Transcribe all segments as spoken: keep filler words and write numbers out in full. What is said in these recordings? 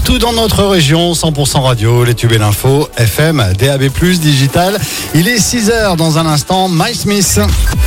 partout dans notre région, cent pour cent radio, les tubes et l'info, F M, D A B plus, digital. Il est six heures dans un instant, Mike Smith.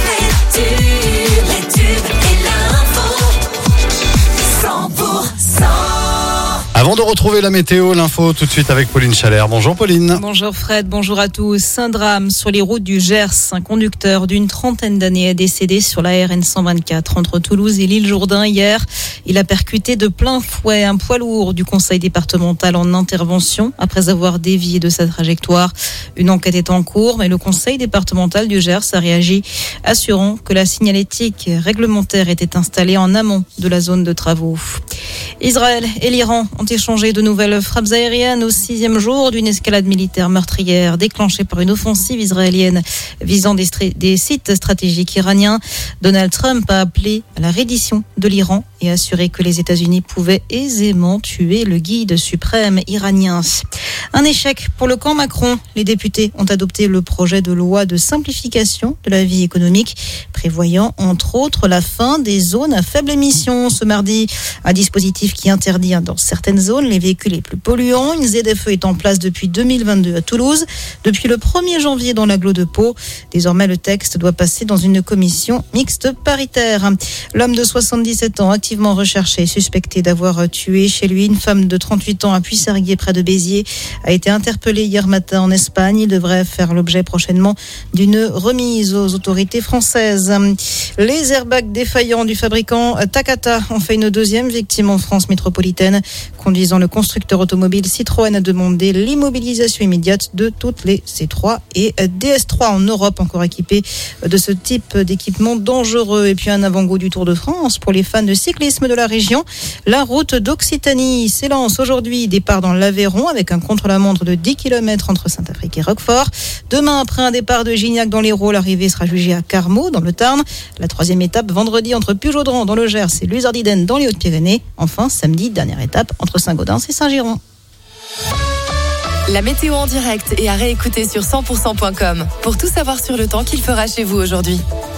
Avant de retrouver la météo, l'info tout de suite avec Pauline Chalère. Bonjour Pauline. Bonjour Fred, bonjour à tous. Un drame sur les routes du Gers. Un conducteur d'une trentaine d'années est décédé sur la R N cent vingt-quatre entre Toulouse et l'île Jourdain hier. Il a percuté de plein fouet un poids lourd du conseil départemental en intervention après avoir dévié de sa trajectoire. Une enquête est en cours, mais le conseil départemental du Gers a réagi, assurant que la signalétique réglementaire était installée en amont de la zone de travaux. Israël et l'Iran ont échangé de nouvelles frappes aériennes au sixième jour d'une escalade militaire meurtrière déclenchée par une offensive israélienne visant des, str- des sites stratégiques iraniens. Donald Trump a appelé à la reddition de l'Iran et assuré que les États-Unis pouvaient aisément tuer le guide suprême iranien. Un échec pour le camp Macron. Les députés ont adopté le projet de loi de simplification de la vie économique, prévoyant entre autres la fin des zones à faible émission ce mardi. Un dispositif qui interdit dans certaines zones les véhicules les plus polluants. Une Z F E est en place depuis deux mille vingt-deux à Toulouse, depuis le premier janvier dans l'agglo de Pau. Désormais, le texte doit passer dans une commission mixte paritaire. L'homme de soixante-dix-sept ans, activement recherché, suspecté d'avoir tué chez lui une femme de trente-huit ans à Puisserguier près de Béziers, a été interpellé hier matin en Espagne. Il devrait faire l'objet prochainement d'une remise aux autorités françaises. Les airbags défaillants du fabricant Takata ont fait une deuxième victime en France métropolitaine. Conduisant le constructeur automobile Citroën a demandé l'immobilisation immédiate de toutes les C trois et D S trois en Europe, encore équipés de ce type d'équipement dangereux. Et puis un avant-goût du Tour de France pour les fans de cyclisme de la région. La route d'Occitanie s'élance aujourd'hui. Départ dans l'Aveyron avec un contre-la-montre de dix kilomètres entre Saint-Affrique et Roquefort. Demain, après un départ de Gignac dans l'Hérault, l'arrivée sera jugée à Carmaux dans le Tarn. La troisième étape vendredi entre Pujaudran dans le Gers et Luzardiden dans les Hautes-Pyrénées. Enfin, samedi, dernière étape entre Saint-Gaudens et Saint-Girons. La météo en direct et à réécouter sur cent pour cent point com pour tout savoir sur le temps qu'il fera chez vous aujourd'hui.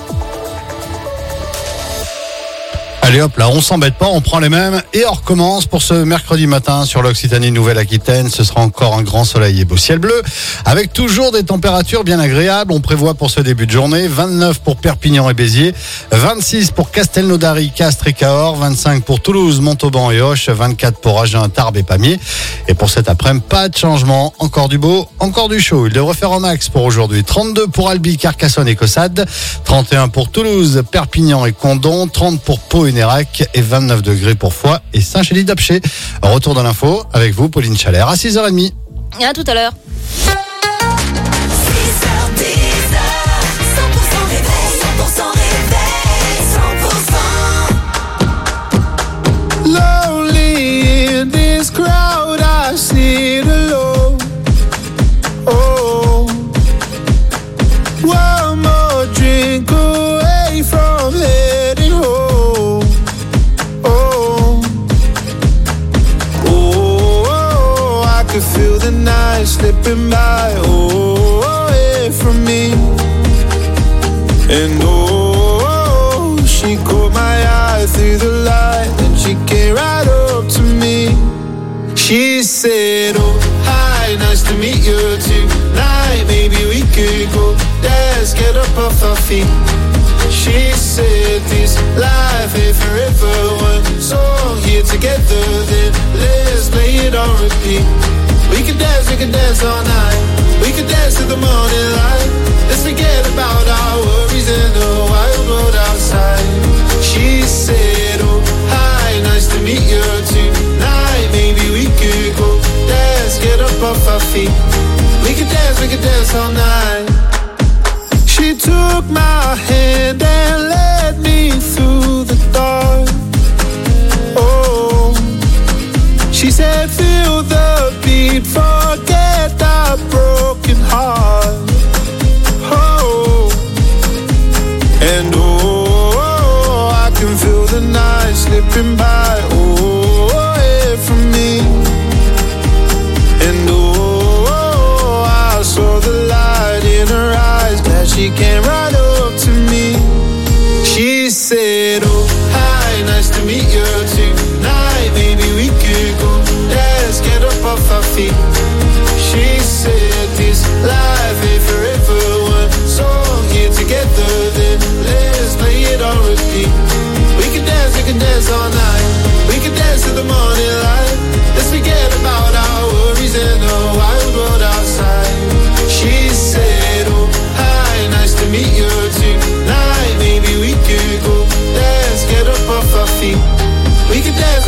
Allez hop, là, on s'embête pas, on prend les mêmes et on recommence pour ce mercredi matin sur l'Occitanie Nouvelle-Aquitaine. Ce sera encore un grand soleil et beau ciel bleu avec toujours des températures bien agréables. On prévoit pour ce début de journée vingt-neuf pour Perpignan et Béziers, vingt-six pour Castelnaudary, Castres et Cahors, vingt-cinq pour Toulouse, Montauban et Auch, vingt-quatre pour Agen, Tarbes et Pamiers. Et pour cet après-midi, pas de changement, encore du beau, encore du chaud. Il devrait faire un max pour aujourd'hui. trente-deux pour Albi, Carcassonne et Caussade, trente et un pour Toulouse, Perpignan et Condom, trente pour Pau et Nérac et vingt-neuf degrés pour Foix et Saint-Chély-d'Apcher. Retour dans l'info avec vous, Pauline Chalère, à six heures trente. Et à tout à l'heure. Lonely in this crowd, I sit alone. Oh, one more drink away from heading home. Oh, oh, I could feel the night slipping by. Oh, away from me. And oh, she caught my eye through the light. She came right up to me. She said, oh, hi, nice to meet you tonight. Maybe we could go dance, get up off our feet. She said, this life ain't forever. One song here together, then let's play it on repeat. We can dance, we can dance all night. We can dance to the morning light. Let's forget about our worries in the wild world outside. She said, oh, hi, nice to meet you tonight. Maybe we could go dance, get up off our feet. We could dance, we could dance all night. She took my hand and led me through the dark. Oh, she said, feel the beat, forget that broken heart. Oh, and oh, I can feel the night slipping by. Oh, away from me. And oh, I saw the light in her eyes, that she came right up to me. She said, oh, hi, nice to meet you tonight. Maybe we could go dance,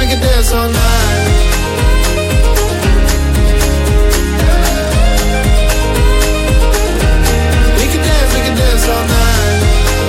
we could dance all night. We could dance, we could dance all night.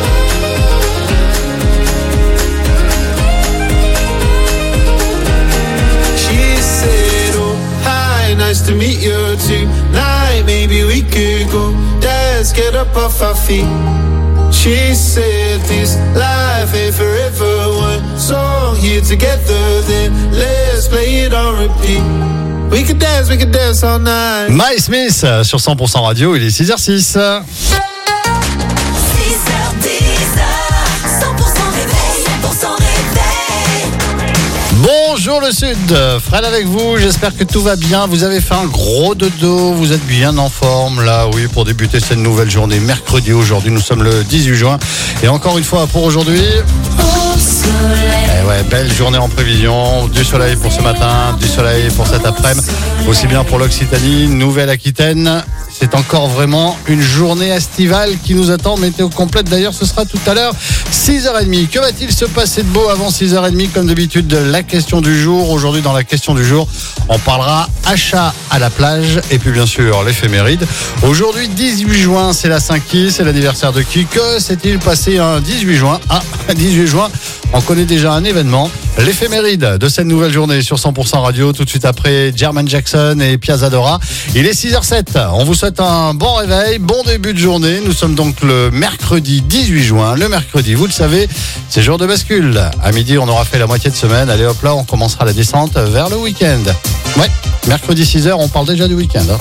She said, oh, hi, nice to meet you tonight. Maybe we could go dance, get up off our feet. She said this life ain't forever. One song here together, then let's play it on repeat. We could dance, we could dance all night. My Smith sur cent pour cent Radio, il est six heures six. six heures dix, cent pour cent réveil, cent pour cent réveil. Bonjour le Sud, Fred avec vous, j'espère que tout va bien. Vous avez fait un gros dodo, vous êtes bien en forme là, oui, pour débuter cette nouvelle journée. Mercredi aujourd'hui, nous sommes le dix-huit juin. Et encore une fois pour aujourd'hui, eh ouais, belle journée en prévision, du soleil pour ce matin, du soleil pour cet après-midi, aussi bien pour l'Occitanie, Nouvelle-Aquitaine. C'est encore vraiment une journée estivale qui nous attend. Météo complète d'ailleurs, ce sera tout à l'heure, six heures trente. Que va-t-il se passer de beau avant six heures trente? Comme d'habitude, de la question du jour. Aujourd'hui, dans la question du jour, on parlera achat à la plage et puis bien sûr l'éphéméride. Aujourd'hui, dix-huit juin, c'est la Saint-Qui, c'est l'anniversaire de qui? Que s'est-il passé un dix-huit juin? Ah, dix-huit juin, on connaît déjà un événement. L'éphéméride de cette nouvelle journée sur cent pour cent Radio, tout de suite après Jermaine Jackson et Piazza Dora. Il est six heures sept. On vous souhaite un bon réveil, bon début de journée. Nous sommes donc le mercredi dix-huit juin. Le mercredi, vous le savez, c'est jour de bascule. À midi, on aura fait la moitié de semaine. Allez hop là, on commencera la descente vers le week-end. Ouais, mercredi six heures, on parle déjà du week-end. Hein.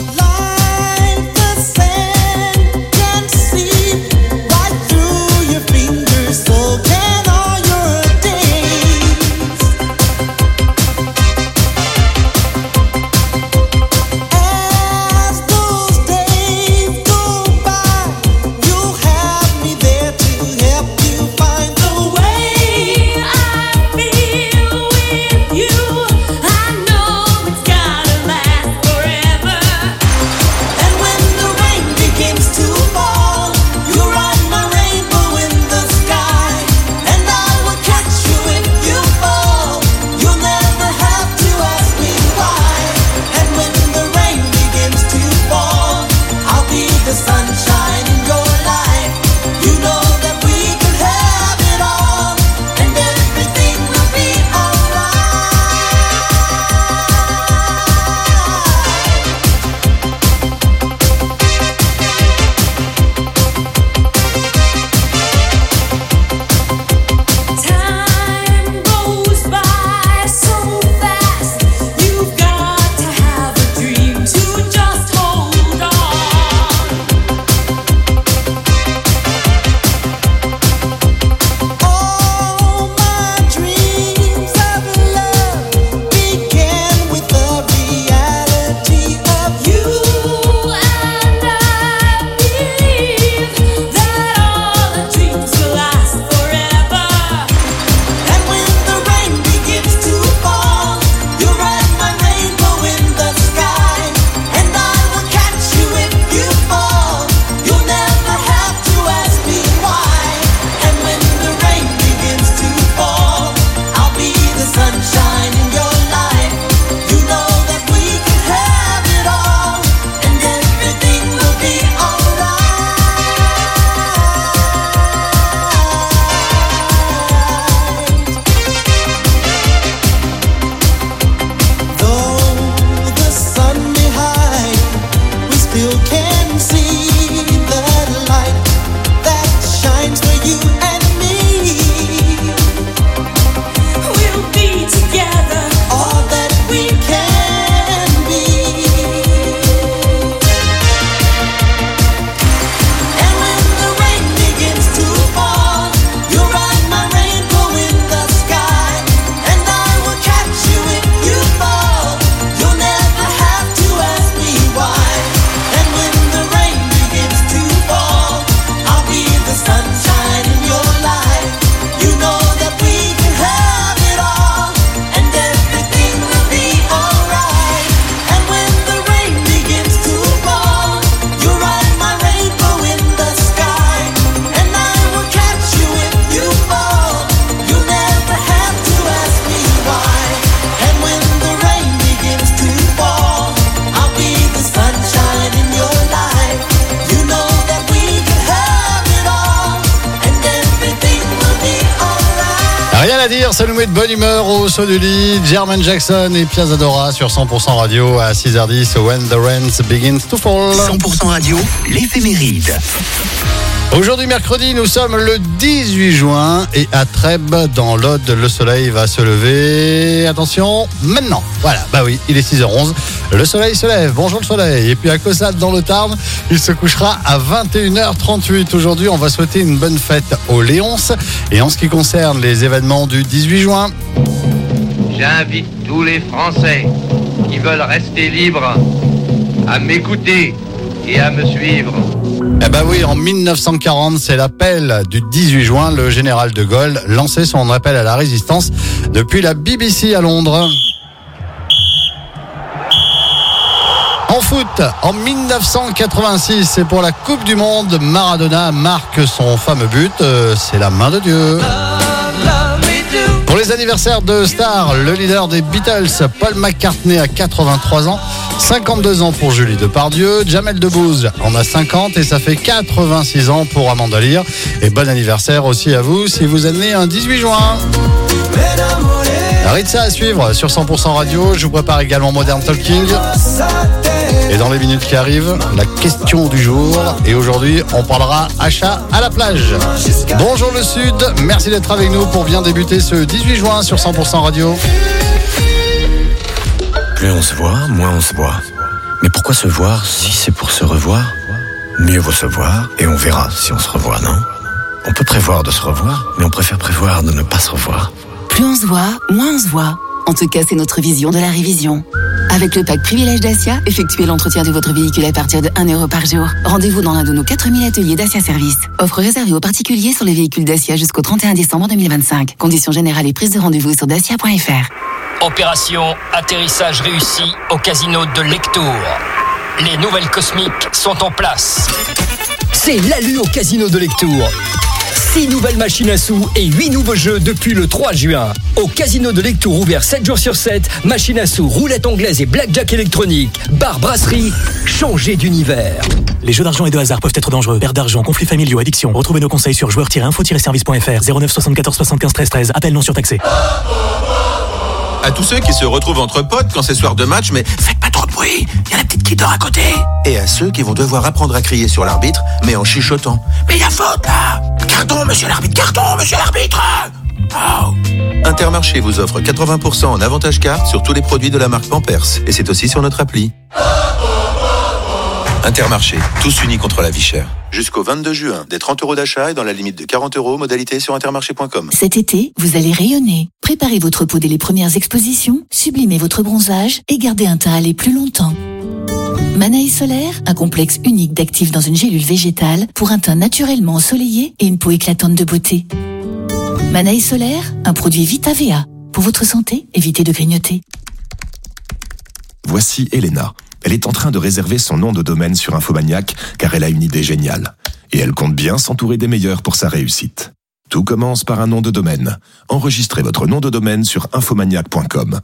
à dire, ça nous met de bonne humeur au saut du lit. Jermaine Jackson et Piazza Dora sur cent pour cent radio à six heures dix. When the rain begins to fall. cent pour cent radio, l'éphéméride. Aujourd'hui mercredi, nous sommes le dix-huit juin et à Trèbes, dans l'Aude, le soleil va se lever. Attention, maintenant. Voilà, bah oui, il est six heures onze. Le soleil se lève. Bonjour le soleil. Et puis à Caussade, dans le Tarn, il se couchera à vingt et une heures trente-huit. Aujourd'hui, on va souhaiter une bonne fête aux Léonces. Et en ce qui concerne les événements du dix-huit juin, j'invite tous les Français qui veulent rester libres à m'écouter et à me suivre. Eh ben oui, en dix-neuf cent quarante, c'est l'appel du dix-huit juin. Le général de Gaulle lançait son appel à la résistance depuis la B B C à Londres. En foot, en dix-neuf cent quatre-vingt-six, c'est pour la Coupe du Monde. Maradona marque son fameux but. Euh, c'est la main de Dieu. Pour les anniversaires de stars, le leader des Beatles, Paul McCartney, a quatre-vingt-trois ans. cinquante-deux ans pour Julie Depardieu. Jamel Debbouze en a cinquante et ça fait quatre-vingt-six ans pour Amanda Lear. Et bon anniversaire aussi à vous si vous êtes né un dix-huit juin. Ritza à suivre sur cent pour cent radio. Je vous prépare également Modern Talking. Et dans les minutes qui arrivent, la question du jour. Et aujourd'hui, on parlera achat à la plage. Bonjour le Sud, merci d'être avec nous pour bien débuter ce dix-huit juin sur cent pour cent radio. Plus on se voit, moins on se voit. Mais pourquoi se voir si c'est pour se revoir? Mieux vaut se voir et on verra si on se revoit, non? On peut prévoir de se revoir, mais on préfère prévoir de ne pas se revoir. Plus on se voit, moins on se voit. En tout cas, c'est notre vision de la révision. Avec le pack Privilège Dacia, effectuez l'entretien de votre véhicule à partir de un euro par jour. Rendez-vous dans l'un de nos quatre mille ateliers Dacia Service. Offre réservée aux particuliers sur les véhicules Dacia jusqu'au trente et un décembre deux mille vingt-cinq. Conditions générales et prise de rendez-vous sur dacia point f r. Opération atterrissage réussi au casino de Lectour. Les nouvelles cosmiques sont en place. C'est l'alu au casino de Lectour. six nouvelles machines à sous et huit nouveaux jeux depuis le trois juin. Au casino de Lectour, ouvert sept jours sur sept, machines à sous, roulette anglaise et blackjack électronique. Bar, brasserie, changez d'univers. Les jeux d'argent et de hasard peuvent être dangereux. Perte d'argent, conflits familiaux, addiction. Retrouvez nos conseils sur joueurs tiret info tiret service point f r. zéro neuf soixante-quatorze soixante-quinze treize treize. Appel non surtaxé. À tous ceux qui se retrouvent entre potes quand c'est soir de match, mais faites pas trop de bruit, il y a la petite qui dort à côté. Et à ceux qui vont devoir apprendre à crier sur l'arbitre, mais en chuchotant. Mais il y a faute là! Carton, monsieur l'arbitre, carton, monsieur l'arbitre! Oh. Intermarché vous offre quatre-vingts pour cent en avantage carte sur tous les produits de la marque Pampers. Et c'est aussi sur notre appli. Intermarché, tous unis contre la vie chère. Jusqu'au vingt-deux juin, des trente euros d'achat et dans la limite de quarante euros, modalité sur intermarché point com. Cet été, vous allez rayonner. Préparez votre peau dès les premières expositions, sublimez votre bronzage et gardez un teint à aller plus longtemps. Manaï Solaire, un complexe unique d'actifs dans une gélule végétale pour un teint naturellement ensoleillé et une peau éclatante de beauté. Manaï Solaire, un produit Vita V A. Pour votre santé, évitez de grignoter. Voici Elena. Elle est en train de réserver son nom de domaine sur Infomaniac car elle a une idée géniale. Et elle compte bien s'entourer des meilleurs pour sa réussite. Tout commence par un nom de domaine. Enregistrez votre nom de domaine sur infomaniac point com.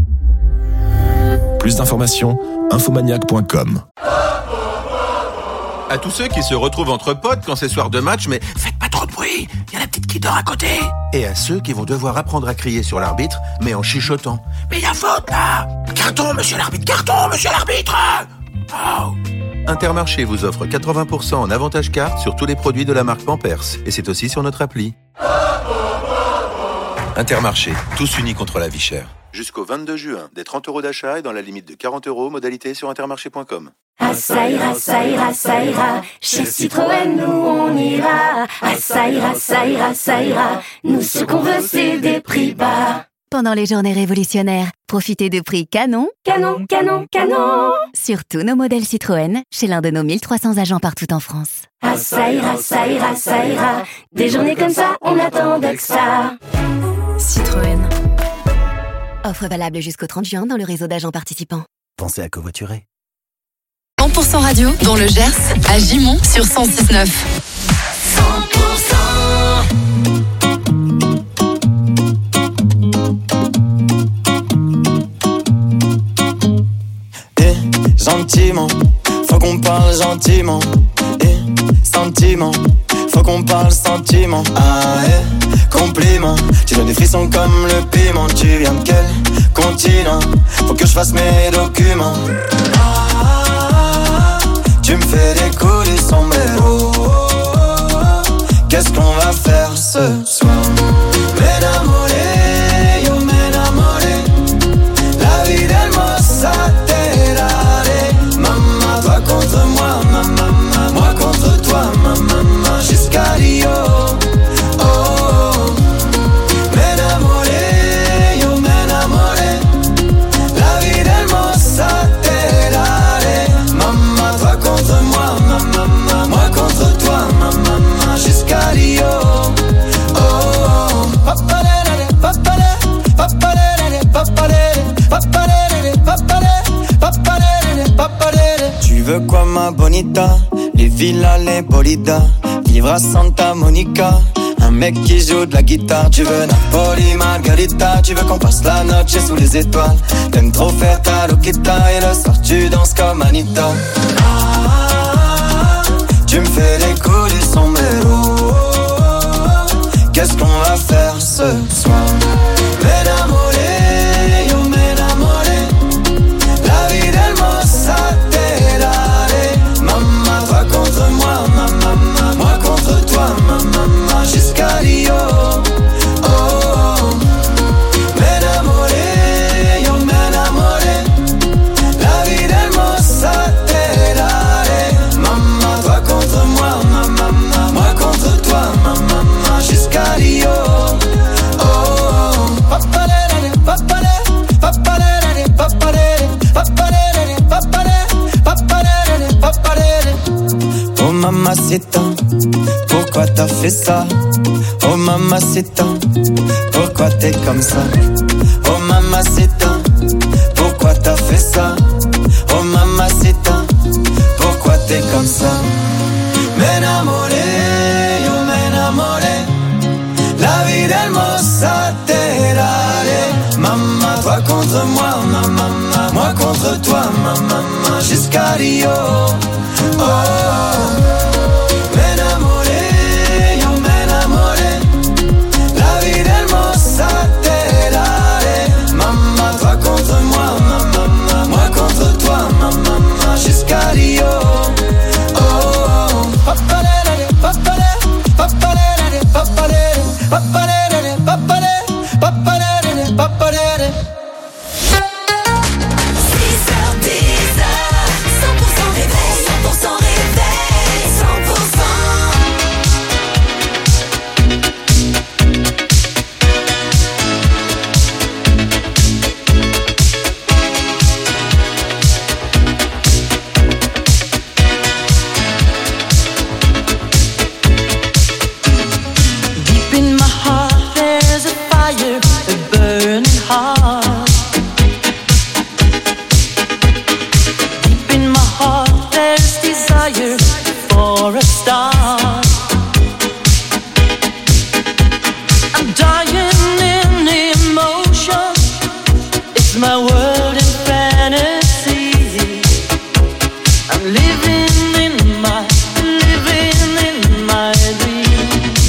Plus d'informations, infomaniac point com. À tous ceux qui se retrouvent entre potes quand c'est soir de match, mais faites pas trop de bruit, il y a la petite qui dort à côté. Et à ceux qui vont devoir apprendre à crier sur l'arbitre, mais en chuchotant. Mais il y a faute là! Carton, monsieur l'arbitre, carton, monsieur l'arbitre! Oh. Intermarché vous offre quatre-vingts pour cent en avantage carte sur tous les produits de la marque Pampers. Et c'est aussi sur notre appli. Intermarché, tous unis contre la vie chère. Jusqu'au vingt-deux juin, des trente euros d'achat et dans la limite de quarante euros, modalité sur intermarché point com. Ah ça ira, ça ira, ça ira, chez Citroën nous on ira. Ah ça ira, ça ira, ça ira, nous ce qu'on veut c'est des prix bas. Pendant les journées révolutionnaires, profitez de prix canon, canon, canon, canon, sur tous nos modèles Citroën, chez l'un de nos mille trois cents agents partout en France. Ah ça ira, ça ira, ça ira, des journées comme ça, on attendait que ça. Citroën. Offre valable jusqu'au trente juin dans le réseau d'agents participants. Pensez à covoiturer. cent pour cent radio dans le Gers, à Gimont sur cent six neuf. cent pour cent. Eh, gentiment, faut qu'on parle gentiment. Eh, sentiment, faut qu'on parle sentiment. Ah, eh. compliment. Tu donnes des frissons comme le piment. Tu viens de quel continent? Faut que je fasse mes documents. Ah, tu me fais décoller son mélo. Qu'est-ce qu'on va faire ce soir? M'enamoré, yo m'enamoré. La vie del mozzarella. Maman, toi contre moi, maman, moi contre toi, maman, jusqu'à Rio. Oh, oh. M'enamoré, yo m'enamoré. La vie del mozzarella. Maman, toi contre moi, maman, moi contre toi, maman, jusqu'à Rio. Oh, oh. Papalere, papalere, papalere, papalere, papalere, papalere, papalere, papalere. Tu veux quoi ma bonita? Les villas, les bolidas, vivre à Santa Monica. Un mec qui joue de la guitare. Tu veux Napoli, Margarita. Tu veux qu'on passe la noche sous les étoiles. T'aimes trop faire ta loquita. Et le soir tu danses comme Anita. Ah, tu me fais décoller son mélo. Qu'est-ce qu'on va faire ce soir? M'enamoré, yo m'enamoré. La vie del mozzarella. Maman, toi contre moi, maman, moi contre toi, maman, jusqu'à Rio. Oh, oh. M'enamoré, yo m'enamoré. La vie del mozzarella. Maman, toi contre moi, maman, moi contre toi, maman, jusqu'à Rio. Oh, oh. Papalere, papalere, papalere, papalere, papalere, papalere, papalere, papalere. Oh mamacita, pourquoi t'as fait ça? Oh mamacita, pourquoi t'es comme ça? Oh mamacita, pourquoi t'as fait ça? Oh mamacita, pourquoi t'es comme ça? M'enamoré, yo m'enamoré. La vie del mozzarella. Maman, toi contre moi, maman, moi contre toi, maman, jusqu'à Rio. Oh, oh. M'enamoré, yo m'enamoré. La vie del mozzarella. Maman, toi contre moi, maman, moi contre toi, maman, jusqu'à Rio. Oh, oh. Papalere, papalere, papalere, papalere, papalere, papalere, papalere, papalere. six heures dix, cent pour cent réveil, cent pour cent réveil, cent pour cent. Deep in my heart, there's a fire, a burning heart. Deep in my heart, there's desire for a star. I'm dying in emotion. It's my world in fantasy. I'm living in my, living in my dream.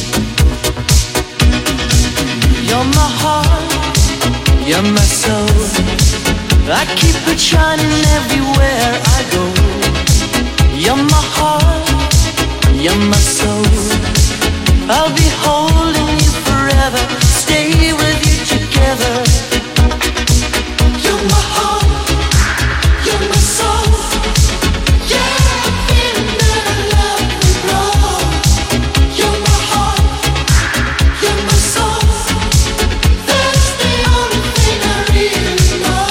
You're my heart, you're my soul. I keep it shining everywhere I go. You're my heart, you're my soul. I'll be holding you forever, stay with you together. You're my heart, you're my soul. Yeah, I'm feeling that I love will grow. You're my heart, you're my soul. That's the only thing I really know.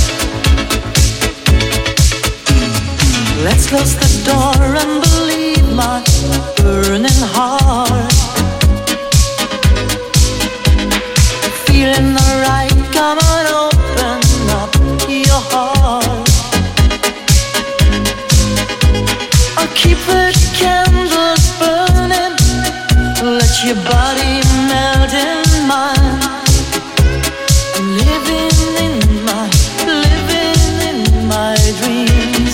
Let's close the door and believe my burning heart. Feeling the right, come on, open up your heart. I'll keep the candles burning, let your body melt in mine. I'm living in my, living in my dreams.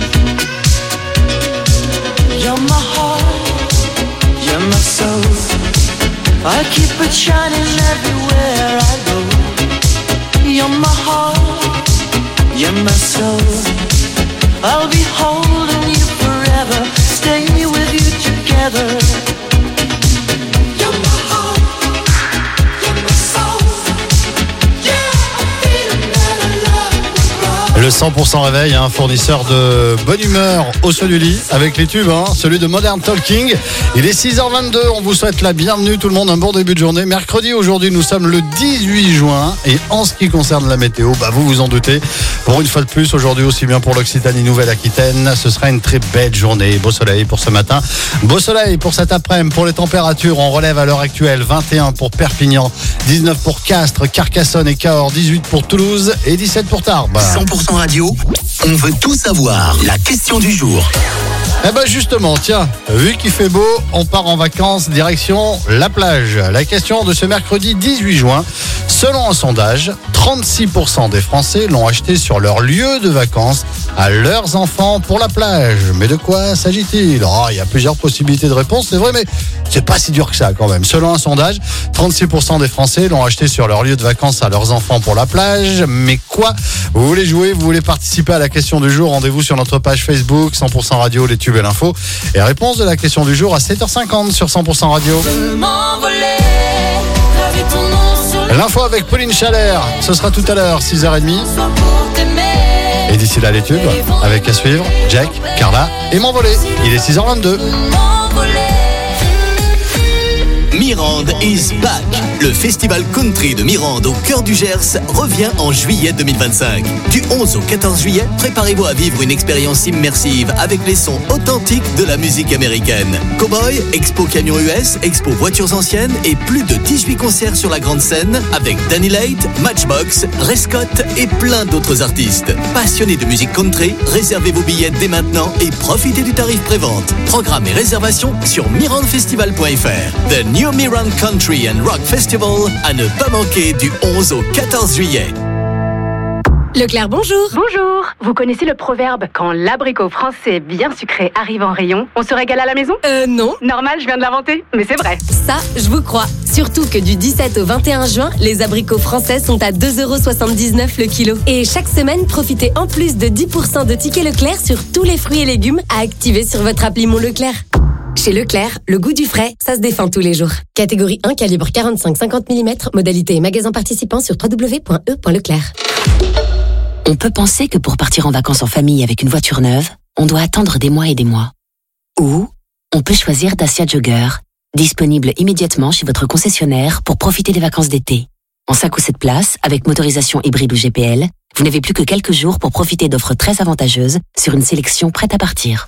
You're my heart, you're my soul. I keep it shining everywhere I go. You're my heart, you're my soul. I'll be holding you forever, stay with you together. You're my heart, you're my soul. Yeah, I'm feeling that I love you. Le cent pour cent réveil, un fournisseur de bonne humeur au sol du lit avec les tubes, hein, celui de Modern Talking. Il est six heures vingt-deux, on vous souhaite la bienvenue tout le monde, un bon début de journée. Mercredi, aujourd'hui, nous sommes le dix-huit juin et en ce qui concerne la météo, bah vous vous en doutez, pour une fois de plus aujourd'hui, aussi bien pour l'Occitanie Nouvelle-Aquitaine, ce sera une très belle journée. Beau soleil pour ce matin, beau soleil pour cet après-midi. Pour les températures, on relève à l'heure actuelle vingt et un pour Perpignan, dix-neuf pour Castres, Carcassonne et Cahors, dix-huit pour Toulouse et dix-sept pour Tarbes. cent pour cent radio, on veut tout savoir. La question du jour. Eh ben justement, tiens, vu qu'il fait beau, on part en vacances direction la plage. La question de ce mercredi dix-huit juin, selon un sondage, trente-six pour cent des Français l'ont acheté sur leur lieu de vacances à leurs enfants pour la plage. Mais de quoi s'agit-il ? Oh, il y a plusieurs possibilités de réponse, c'est vrai, mais c'est pas si dur que ça quand même. Selon un sondage, trente-six pour cent des Français l'ont acheté sur leur lieu de vacances à leurs enfants pour la plage. Mais quoi ? Vous voulez jouer ? Vous voulez participer à la question du jour ? Rendez-vous sur notre page Facebook, cent pour cent radio, les tubes et l'info. Et réponse de la question du jour à sept heures cinquante sur cent pour cent radio. L'info avec Pauline Chalère, ce sera tout à l'heure, six heures trente. Et d'ici là, les tubes, avec à suivre, Jack, Carla et M'envoler. Il est six heures vingt-deux. Mirande is back. Le festival country de Mirande au cœur du Gers revient en juillet deux mille vingt-cinq. Du onze au quatorze juillet, préparez-vous à vivre une expérience immersive avec les sons authentiques de la musique américaine. Cowboy, Expo Camion U S, Expo Voitures Anciennes et plus de dix-huit concerts sur la grande scène avec Danny Late, Matchbox, Ray Scott et plein d'autres artistes. Passionnés de musique country, réservez vos billets dès maintenant et profitez du tarif prévente. Programme et réservation sur mirandefestival point f r. The New Mirande Country and Rock Festival à ne pas manquer du onze au quatorze juillet. Leclerc, bonjour. Bonjour. Vous connaissez le proverbe « Quand l'abricot français bien sucré arrive en rayon, on se régale à la maison » Euh, non. Normal, je viens de l'inventer, mais c'est vrai. Ça, je vous crois. Surtout que du dix-sept au vingt et un juin, les abricots français sont à deux euros soixante-dix-neuf le kilo. Et chaque semaine, profitez en plus de dix pour cent de tickets Leclerc sur tous les fruits et légumes à activer sur votre appli Mon Leclerc. Chez Leclerc, le goût du frais, ça se défend tous les jours. Catégorie un, calibre quarante-cinq à cinquante millimètres, modalité et magasin participant sur w w w point e point leclerc. On peut penser que pour partir en vacances en famille avec une voiture neuve, on doit attendre des mois et des mois. Ou on peut choisir Dacia Jogger, disponible immédiatement chez votre concessionnaire pour profiter des vacances d'été. En cinq ou sept places, avec motorisation hybride ou G P L, vous n'avez plus que quelques jours pour profiter d'offres très avantageuses sur une sélection prête à partir.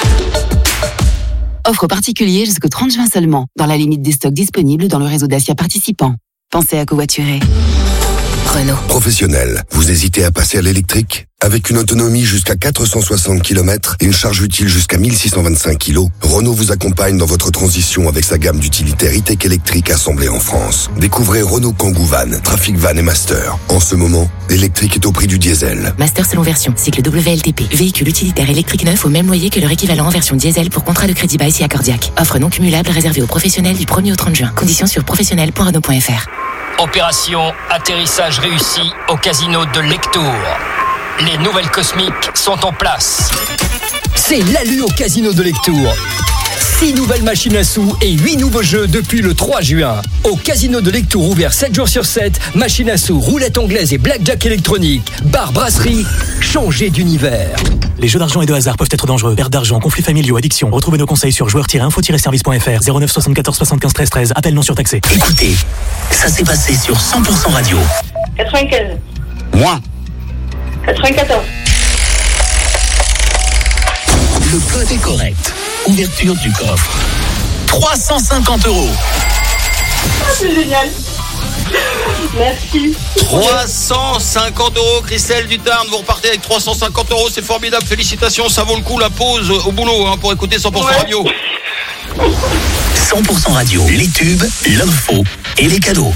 Offre particulier jusqu'au trente juin seulement, dans la limite des stocks disponibles dans le réseau Dacia participant. Pensez à covoiturer. Renault. Professionnel, vous hésitez à passer à l'électrique ? Avec une autonomie jusqu'à quatre cent soixante kilomètres et une charge utile jusqu'à mille six cent vingt-cinq kilos, Renault vous accompagne dans votre transition avec sa gamme d'utilitaires e-tech électriques assemblés en France. Découvrez Renault Kangoo Van, Trafic Van et Master. En ce moment, l'électrique est au prix du diesel. Master selon version, cycle W L T P. Véhicule utilitaire électrique neuf au même loyer que leur équivalent en version diesel pour contrat de crédit bail si accordiaque. Offre non cumulable réservée aux professionnels du premier au trente juin. Conditions sur professionnel point renault point f r. Opération atterrissage réussi au casino de Lectour. Les nouvelles cosmiques sont en place. C'est l'alu au casino de Lectour. six nouvelles machines à sous et huit nouveaux jeux depuis le trois juin. Au casino de Lectour ouvert sept jours sur sept, machines à sous, roulette anglaise et blackjack électronique, bar, brasserie, changez d'univers. Les jeux d'argent et de hasard peuvent être dangereux. Perte d'argent, conflits familiaux, addiction. Retrouvez nos conseils sur joueurs tiret info tiret service point f r. zéro neuf soixante-quatorze soixante-quinze treize treize. Appel non surtaxé. Écoutez, ça s'est passé sur cent pour cent radio. quatre-vingt-quinze. Moins. quatre-vingt-quatorze. Le code est correct. ouverture du coffre. trois cent cinquante euros. Ah, c'est génial. Merci. trois cent cinquante euros, Christelle du Tarn, vous repartez avec trois cent cinquante euros, c'est formidable, félicitations, ça vaut le coup la pause au boulot hein, pour écouter cent pour cent ouais. Radio. cent pour cent Radio, les tubes, l'info et les cadeaux.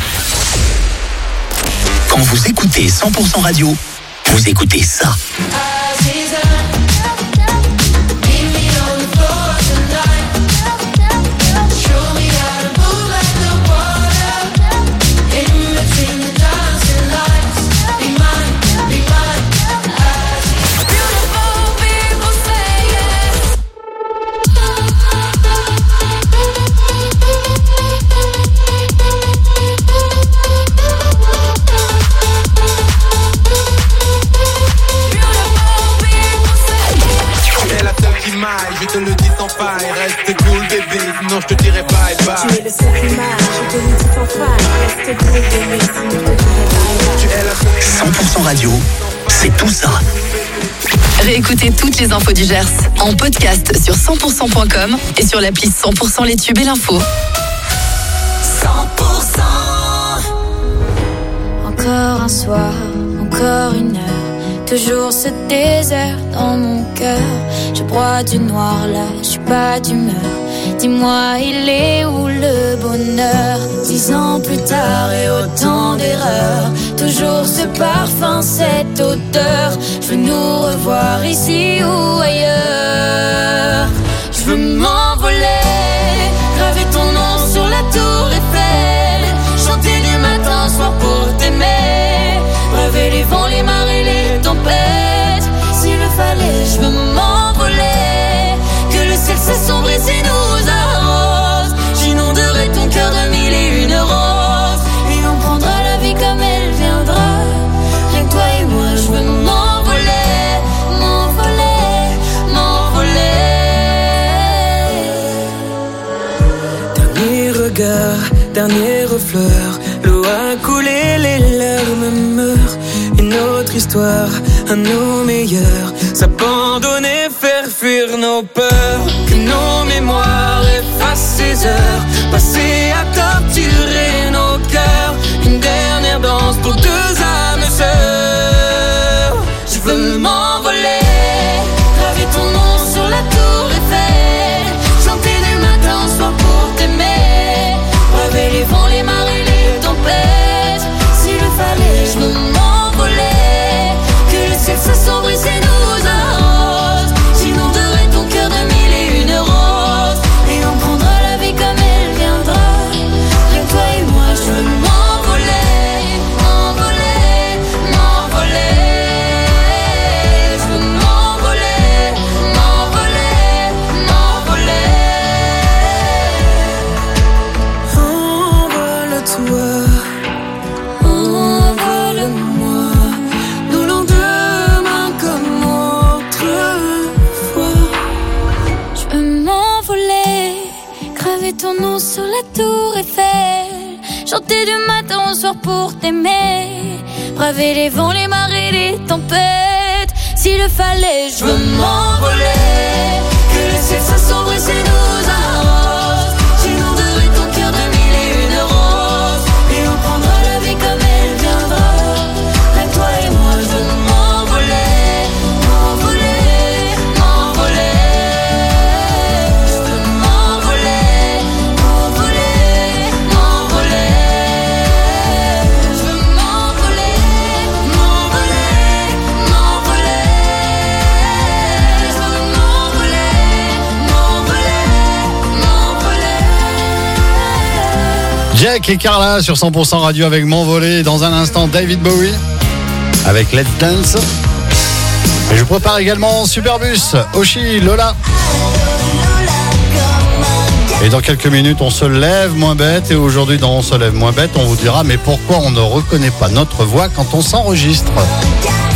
Quand vous écoutez cent pour cent Radio, vous écoutez ça. Je te le dis sans faille, reste cool bébé, sinon je te dirai bye bye. Tu es le seul qui m'aille, je te le dis sans faille, reste cool bébé, sinon je te dirai bye bye. Tu es la cent pour cent Radio, c'est tout ça. Réécoutez toutes les infos du Gers en podcast sur cent pour cent point com et sur l'appli cent pour cent les tubes et l'info. cent pour cent. Encore un soir, encore une heure, toujours ce désert dans mon cœur. Je broie du noir là, je suis pas d'humeur. Dis-moi, il est où le bonheur? Dix ans plus tard et autant d'erreurs, toujours ce parfum, cette odeur. Je veux nous revoir ici ou ailleurs. Je veux m'envoler, graver ton nom sur la tour Eiffel, chanter du matin au soir pour t'aimer, braver les vents, les marées, les tempêtes. S'il le fallait, je veux m'envoler, que le ciel s'assombrisse et nous arrose. J'inonderai ton cœur de mille et une roses, et on prendra la vie comme elle viendra. Rien que toi et moi, je veux m'envoler, m'envoler, m'envoler. Dernier regard, dernier refleur, l'eau a coulé, les larmes meurent. Une autre histoire, à nos meilleurs, s'abandonner, faire fuir nos peurs. Que nos mémoires effacent ces heures passées à torturer nos cœurs. Une dernière danse pour deux âmes sœurs. Je veux m'envoler, graver ton nom sur la tour Eiffel, chanter du matin au soir pour t'aimer, braver les vents, les marées, les tempêtes. S'il le fallait, je veux m'envoler, que le ciel s'assombrisse et nous arrose. J'inonderai ton cœur de mille et une roses, et on prendra la vie comme elle viendra. Rien que toi et moi, je veux m'envoler, m'envoler, m'envoler. Je veux m'envoler, m'envoler, m'envoler. Envole-toi, envole-moi, nous lendemain comme autrefois. Je veux m'envoler, graver ton nom sur la tour Eiffel, chanter du matin au soir pour t'aimer, braver les vents, les marées, les tempêtes. S'il le fallait, je veux m'envoler, que le ciel s'assombrisse et nous arrose. J'inonderai ton cœur de mille et une roses, et on prendra la vie comme elle viendra. Rien que toi et moi, je veux m'envoler, m'envoler, m'envoler. Je veux m'envoler, m'envoler, m'envoler. Je veux m'envoler, m'envoler, m'envoler. Je veux m'envoler, m'envoler, m'envoler. Jack et Carla sur cent pour cent Radio avec M'envoler. Dans un instant, David Bowie avec Let's Dance. Et je prépare également Superbus, Oshi, Lola. Et dans quelques minutes, on se lève moins bête. Et aujourd'hui, dans On se lève moins bête, on vous dira mais pourquoi on ne reconnaît pas notre voix quand on s'enregistre?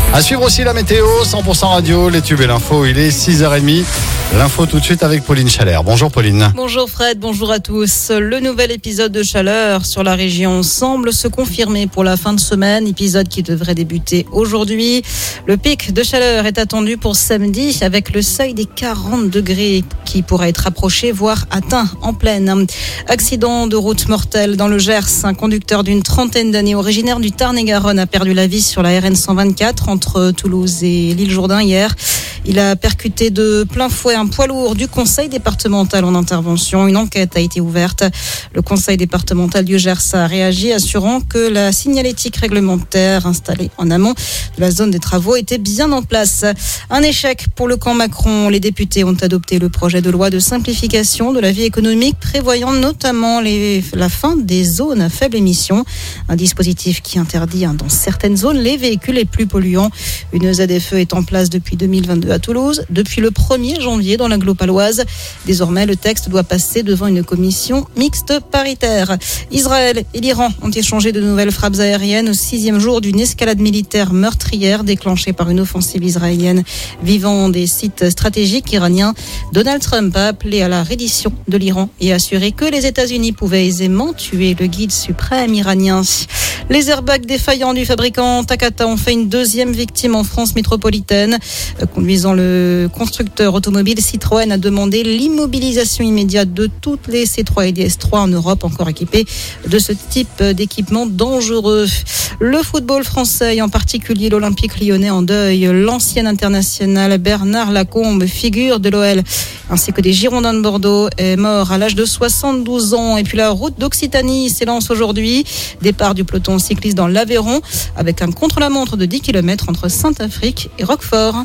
À suivre aussi la météo, cent pour cent radio, les tubes et l'info. Il est six heures trente. L'info tout de suite avec Pauline Chalère. Bonjour Pauline. Bonjour Fred, bonjour à tous. Le nouvel épisode de chaleur sur la région semble se confirmer pour la fin de semaine. Épisode qui devrait débuter aujourd'hui. Le pic de chaleur est attendu pour samedi avec le seuil des quarante degrés qui pourra être approché, voire atteint en pleine. Accident de route mortel dans le Gers. Un conducteur d'une trentaine d'années originaire du Tarn-et-Garonne a perdu la vie sur la R N cent vingt-quatre entre Toulouse et l'Île-Jourdain hier. Il a percuté de plein fouet un poids lourd du conseil départemental en intervention. Une enquête a été ouverte. Le conseil départemental du Gers a réagi, assurant que la signalétique réglementaire installée en amont de la zone des travaux était bien en place. Un échec pour le camp Macron. Les députés ont adopté le projet de loi de simplification de la vie économique, prévoyant notamment les, la fin des zones à faible émission. Un dispositif qui interdit hein, dans certaines zones les véhicules les plus polluants. Une Z F E est en place depuis deux mille vingt-deux à Toulouse, depuis le premier janvier dans l'agglo paloise. Désormais, le texte doit passer devant une commission mixte paritaire. Israël et l'Iran ont échangé de nouvelles frappes aériennes au sixième jour d'une escalade militaire meurtrière déclenchée par une offensive israélienne visant des sites stratégiques iraniens. Donald Trump a appelé à la reddition de l'Iran et a assuré que les États-Unis pouvaient aisément tuer le guide suprême iranien. Les airbags défaillants du fabricant Takata ont fait une deuxième victime en France métropolitaine. Conduisant le constructeur automobile, Citroën a demandé l'immobilisation immédiate de toutes les C trois et D S trois en Europe encore équipées de ce type d'équipement dangereux. Le football français et en particulier l'Olympique lyonnais en deuil. L'ancien international Bernard Lacombe, figure de l'O L, ainsi que des Girondins de Bordeaux, est mort à l'âge de soixante-douze ans. Et puis la route d'Occitanie s'élance aujourd'hui. Départ du peloton cycliste dans l'Aveyron avec un contre-la-montre de dix kilomètres entre Saint-Affrique et Roquefort.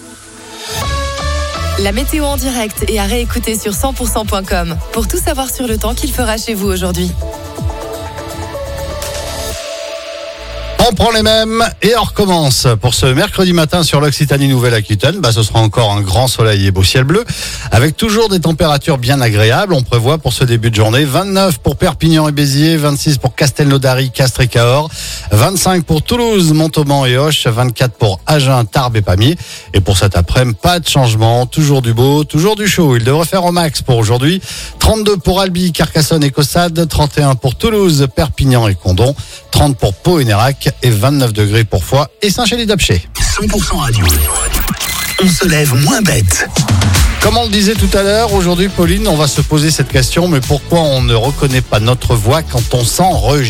La météo en direct et à réécouter sur cent pour cent point com pour tout savoir sur le temps qu'il fera chez vous aujourd'hui. On prend les mêmes et on recommence. Pour ce mercredi matin sur l'Occitanie Nouvelle-Aquitaine, bah, ce sera encore un grand soleil et beau ciel bleu, avec toujours des températures bien agréables. On prévoit pour ce début de journée vingt-neuf pour Perpignan et Béziers, vingt-six pour Castelnaudary, Castres et Cahors, vingt-cinq pour Toulouse, Montauban et Auch, vingt-quatre pour Agen, Tarbes et Pamiers. Et pour cet après-midi, pas de changement, toujours du beau, toujours du chaud. Il devrait faire au max pour aujourd'hui. trente-deux pour Albi, Carcassonne et Caussade, trente et un pour Toulouse, Perpignan et Condom, trente pour Pau et Nérac et vingt-neuf degrés pour Foix et Saint-Chély-d'Apcher. cent pour cent radio. On se lève moins bête. Comme on le disait tout à l'heure, aujourd'hui, Pauline, on va se poser cette question, mais pourquoi on ne reconnaît pas notre voix quand on s'enregistre ?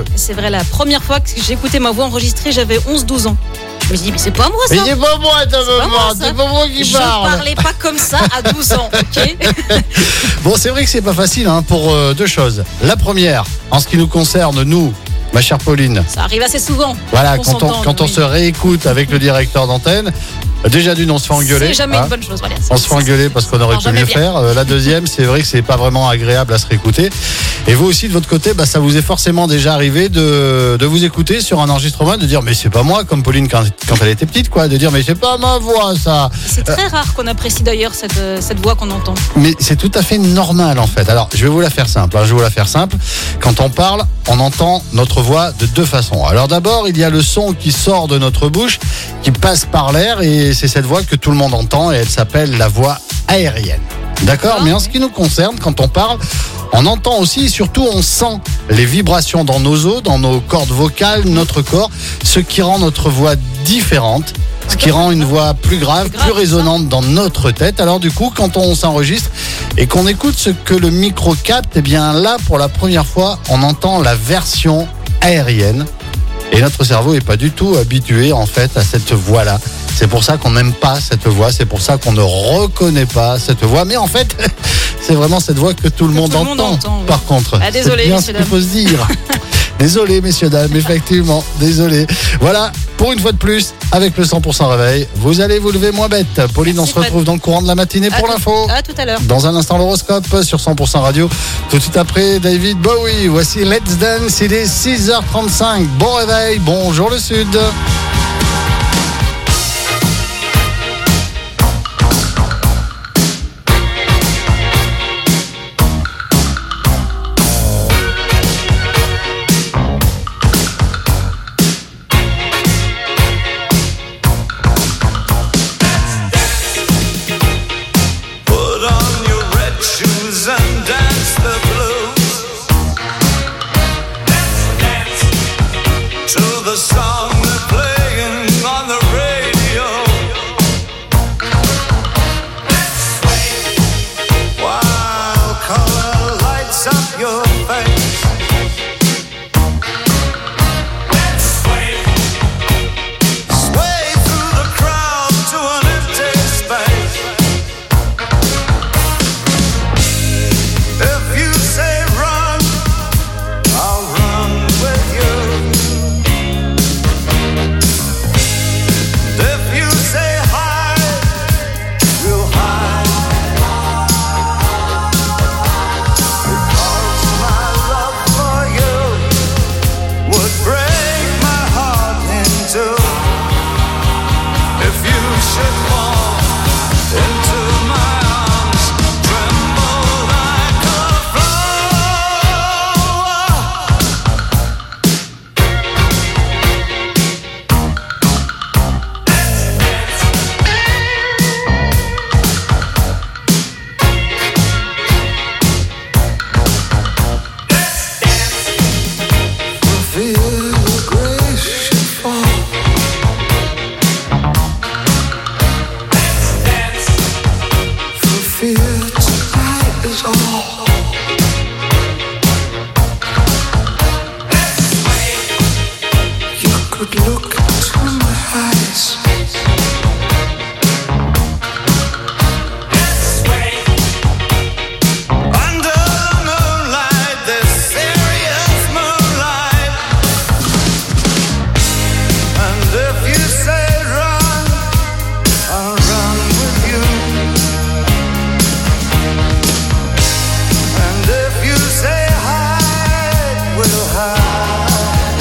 C'est vrai, la première fois que j'ai écouté ma voix enregistrée, j'avais onze douze ans. Je me suis dit, mais c'est pas moi ça. Mais c'est pas moi ta maman, c'est pas moi qui je parle. Je parlais pas comme ça à douze ans, ok. Bon, c'est vrai que c'est pas facile hein, pour euh, deux choses. La première, en ce qui nous concerne, nous, ma chère Pauline. Ça arrive assez souvent. Voilà, quand on, quand on oui. se réécoute avec le directeur d'antenne, déjà d'une, on se fait engueuler. C'est jamais hein. une bonne chose. Voilà, on se fait engueuler parce qu'on aurait pu mieux bien. faire. Euh, la deuxième, c'est vrai que c'est pas vraiment agréable à se réécouter. Et vous aussi, de votre côté, bah, ça vous est forcément déjà arrivé de, de vous écouter sur un enregistrement, de dire mais c'est pas moi, comme Pauline quand, quand elle était petite, quoi, de dire mais c'est pas ma voix, ça. C'est très euh, rare qu'on apprécie d'ailleurs cette, cette voix qu'on entend. Mais c'est tout à fait normal en fait. Alors, je vais vous la faire simple. Hein, je vais vous la faire simple. Quand on parle, on entend notre voix de deux façons. Alors d'abord, il y a le son qui sort de notre bouche, qui passe par l'air, et c'est cette voix que tout le monde entend, et elle s'appelle la voix aérienne. D'accord ? Ah, Mais en ce qui nous concerne, quand on parle, on entend aussi et surtout on sent les vibrations dans nos os, dans nos cordes vocales, notre corps, ce qui rend notre voix différente, ce qui rend une voix plus grave, plus résonante dans notre tête. Alors du coup, quand on s'enregistre et qu'on écoute ce que le micro capte, eh bien là, pour la première fois, on entend la version aérienne. Et notre cerveau n'est pas du tout habitué en fait à cette voix-là. C'est pour ça qu'on n'aime pas cette voix, c'est pour ça qu'on ne reconnaît pas cette voix. Mais en fait, c'est vraiment cette voix que tout le, que monde, tout le entend, monde entend. Par oui. contre, ah, désolé, c'est bien ce qu'il faut se dire. Désolé, messieurs, dames, effectivement, désolé. Voilà, pour une fois de plus, avec le cent pour cent réveil, vous allez vous lever moins bête. Pauline, Merci on se retrouve dans le courant de la matinée pour à l'info. Tout, à tout à l'heure. Dans un instant, l'horoscope sur cent pour cent radio. Tout de suite après, David Bowie. Voici Let's Dance, il est six heures trente-cinq. Bon réveil, bonjour le Sud. song they're playing on the radio. Wild color lights up your face. Sway through the crowd to an empty space. If you say run, I'll run with you. If you say hide, we'll hide. Because my love for you would break my heart in two. If you should fall into my arms, tremble like a flower. For fear the grace should fall. For fear tonight is all. You could look into my eyes. Under the moonlight, this serious moonlight. And if you say run, I'll run with you. And if you say hide, we'll hide.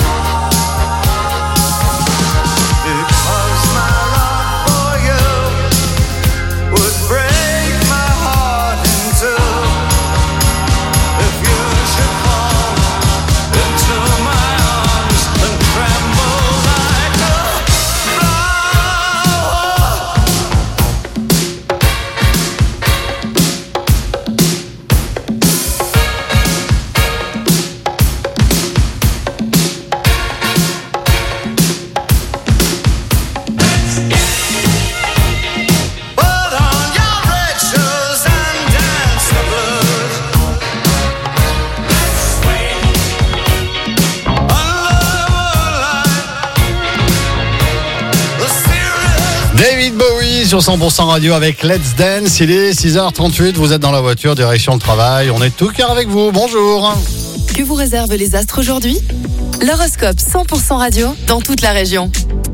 Because my love for you would break my heart in two. If you should fall into my arms and tremble like a flower. Put on your red shoes and dance the blues. Under the moonlight, the serious. David Bowie sur cent pour cent Radio avec Let's Dance. Il est six heures trente-huit, vous êtes dans la voiture, direction le travail. On est tout cœur avec vous, bonjour. Que vous réservent les astres aujourd'hui? L'horoscope cent pour cent radio dans toute la région.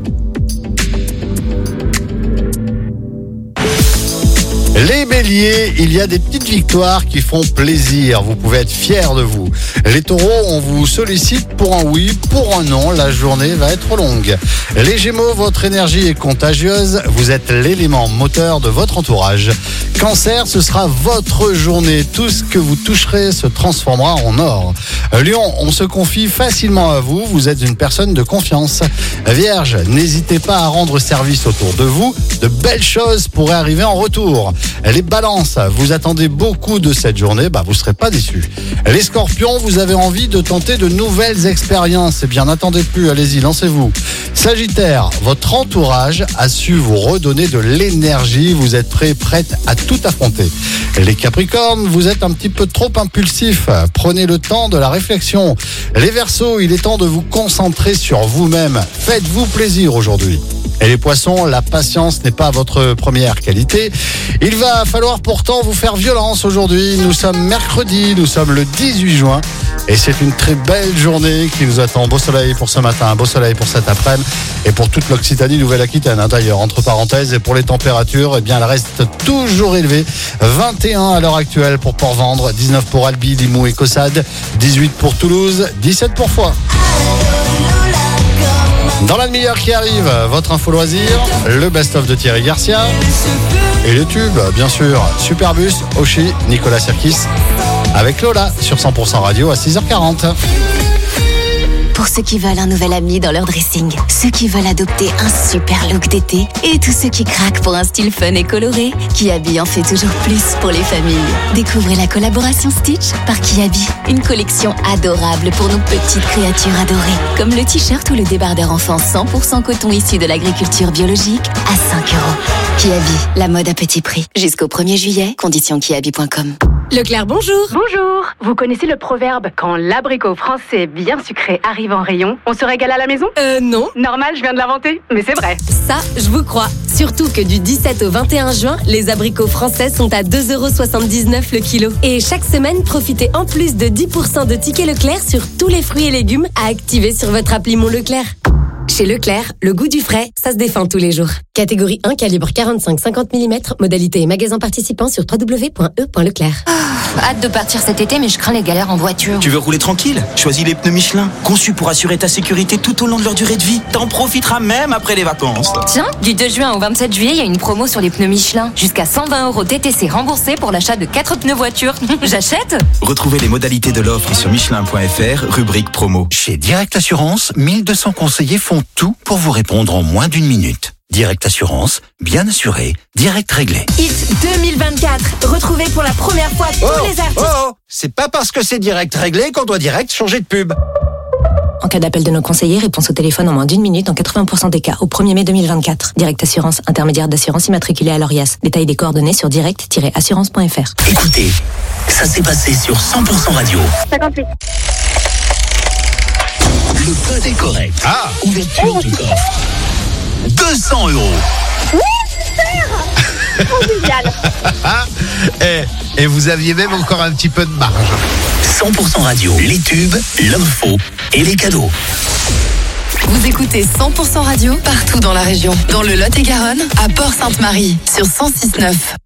Les béliers, il y a des petites victoires qui font plaisir. Vous pouvez être fiers de vous. Les taureaux, on vous sollicite pour un oui, pour un non. La journée va être longue. Les gémeaux, votre énergie est contagieuse. Vous êtes l'élément moteur de votre entourage. Cancer, ce sera votre journée. Tout ce que vous toucherez se transformera en or. Lion, on se confie facilement à vous. Vous êtes une personne de confiance. Vierge, n'hésitez pas à rendre service autour de vous. De belles choses pourraient arriver en retour. Les balances, vous attendez beaucoup de cette journée, bah vous ne serez pas déçus. Les scorpions, vous avez envie de tenter de nouvelles expériences. Eh bien, n'attendez plus, allez-y, lancez-vous. Sagittaire, votre entourage a su vous redonner de l'énergie. Vous êtes prêt, prête à tout affronter. Les capricornes, vous êtes un petit peu trop impulsif. Prenez le temps de la réflexion. Les verseaux, il est temps de vous concentrer sur vous-même. Faites-vous plaisir aujourd'hui. Et les poissons, la patience n'est pas votre première qualité. Il va falloir pourtant vous faire violence aujourd'hui. Nous sommes mercredi, nous sommes le dix-huit juin. Et c'est une très belle journée qui nous attend. Beau soleil pour ce matin, beau soleil pour cet après-midi et pour toute l'Occitanie, Nouvelle-Aquitaine. Hein, d'ailleurs, entre parenthèses, et pour les températures, eh bien, elles restent toujours élevées. vingt et un à l'heure actuelle pour Port-Vendre, dix-neuf pour Albi, Limoux et Caussade, dix-huit pour Toulouse, dix-sept pour Foix. Dans la demi-heure qui arrive, votre info loisir, le best-of de Thierry Garcia et les tubes, bien sûr, Superbus, Oshi, Nicolas Sirkis, avec Lola sur cent pour cent Radio à six heures quarante. Pour Pour ceux qui veulent un nouvel ami dans leur dressing, ceux qui veulent adopter un super look d'été et tous ceux qui craquent pour un style fun et coloré, Kiabi en fait toujours plus pour les familles. Découvrez la collaboration Stitch par Kiabi, une collection adorable pour nos petites créatures adorées, comme le t-shirt ou le débardeur enfant cent pour cent coton issu de l'agriculture biologique à cinq euros. Kiabi, la mode à petit prix. Jusqu'au premier juillet, conditions kiabi point com. Leclerc, bonjour. Bonjour. Vous connaissez le proverbe « Quand l'abricot français bien sucré arrive en rayon, on se régale à la maison » Euh, non. Normal, je viens de l'inventer, mais c'est vrai. Ça, je vous crois. Surtout que du dix-sept au vingt et un juin, les abricots français sont à deux euros soixante-dix-neuf le kilo. Et chaque semaine, profitez en plus de dix pour cent de tickets Leclerc sur tous les fruits et légumes à activer sur votre appli Mon Leclerc. Chez Leclerc, le goût du frais, ça se défend tous les jours. Catégorie un, calibre quarante-cinq à cinquante millimètres, modalité et magasin participant sur w w w point e point leclerc. Ah, hâte de partir cet été, mais je crains les galères en voiture. Tu veux rouler tranquille? Choisis les pneus Michelin, conçus pour assurer ta sécurité tout au long de leur durée de vie. T'en profiteras même après les vacances. Tiens, du deux juin au vingt-sept juillet, il y a une promo sur les pneus Michelin. Jusqu'à cent vingt euros T T C remboursés pour l'achat de quatre pneus voiture. J'achète? Retrouvez les modalités de l'offre sur michelin point f r, rubrique promo. Chez Direct Assurance, mille deux cents conseillers font tout pour vous répondre en moins d'une minute. Direct Assurance, bien assuré, direct réglé. Hit deux mille vingt-quatre, retrouvez pour la première fois tous oh, les artistes. Oh, oh, c'est pas parce que c'est direct réglé qu'on doit direct changer de pub. En cas d'appel de nos conseillers, réponse au téléphone en moins d'une minute dans quatre-vingts pour cent des cas au premier mai deux mille vingt-quatre. Direct Assurance, intermédiaire d'assurance immatriculée à l'Orias. Détail des coordonnées sur direct tiret assurance point f r. Écoutez, ça s'est passé sur cent pour cent radio. cinquante-huit. Le code est correct. Ah. Ouverture du coffre. deux cents euros. Oui, super. Convivial. et, et vous aviez même encore un petit peu de marge. cent pour cent radio, les tubes, l'info et les cadeaux. Vous écoutez cent pour cent radio partout dans la région. Dans le Lot-et-Garonne, à Port-Sainte-Marie, sur cent six neuf.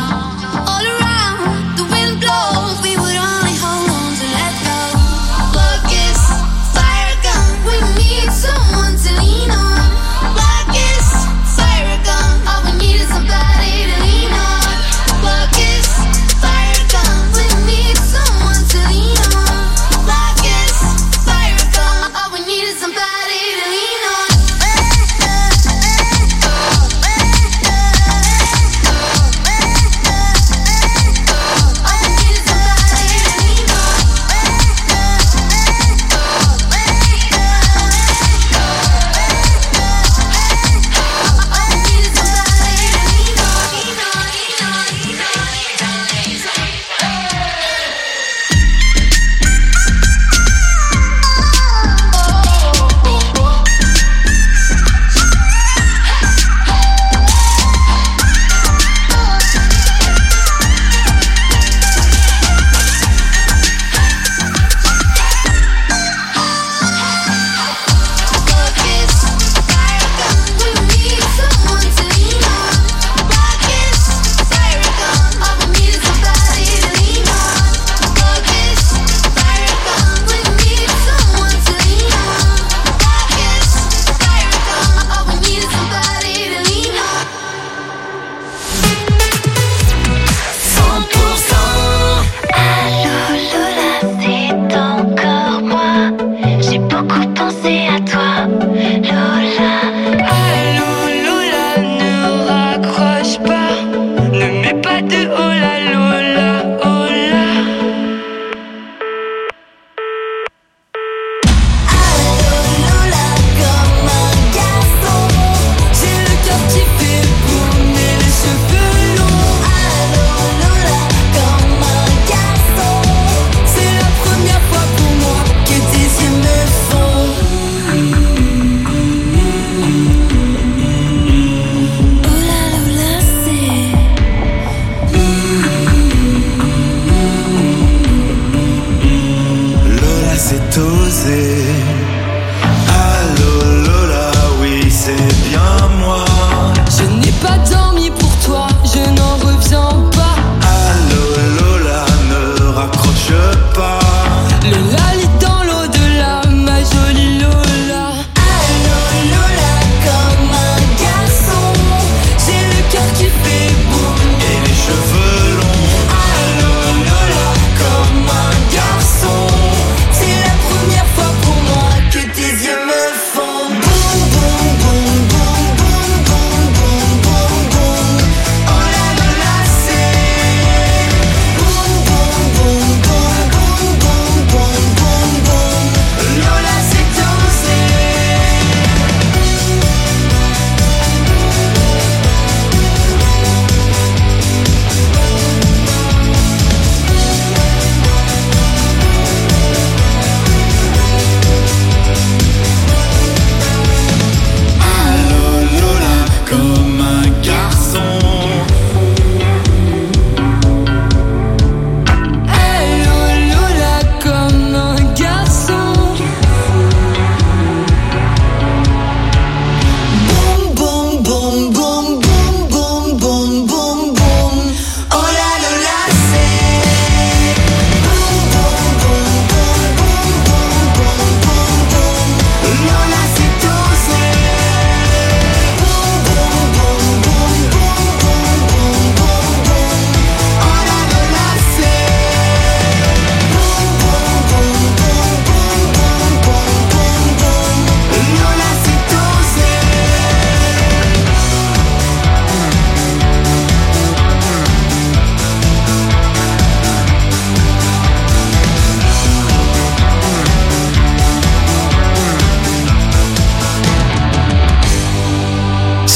But